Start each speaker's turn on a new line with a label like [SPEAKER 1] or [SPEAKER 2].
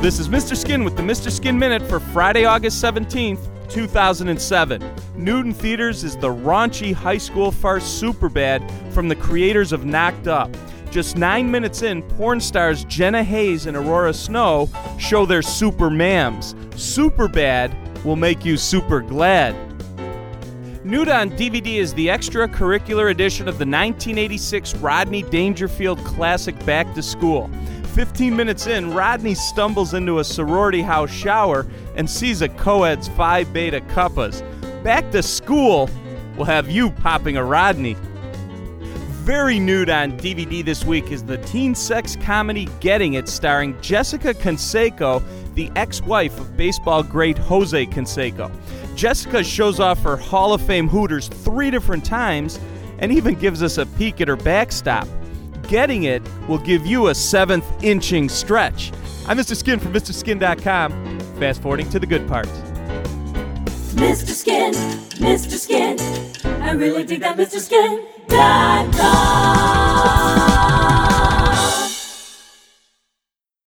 [SPEAKER 1] This is Mr. Skin with the Mr. Skin Minute for Friday, August 17th, 2007. New in theaters is the raunchy high school farce Superbad from the creators of Knocked Up. Just 9 minutes in, porn stars Jenna Hayes and Aurora Snow show their super mams. Superbad will make you super glad. Nude on DVD is the extracurricular edition of the 1986 Rodney Dangerfield classic Back to School. 15 minutes in, Rodney stumbles into a sorority house shower and sees a co-ed's Phi Beta Kappas. Back to School will have you popping a Rodney. Very nude on DVD this week is the teen sex comedy Getting It, starring Jessica Canseco, the ex-wife of baseball great Jose Canseco. Jessica shows off her Hall of Fame Hooters 3 different times and even gives us a peek at her backstop. Getting It will give you a 7th inching stretch. I'm Mr. Skin from MrSkin.com. Fast forwarding to the good parts.
[SPEAKER 2] Mr. Skin, I really dig that Mr. Skin.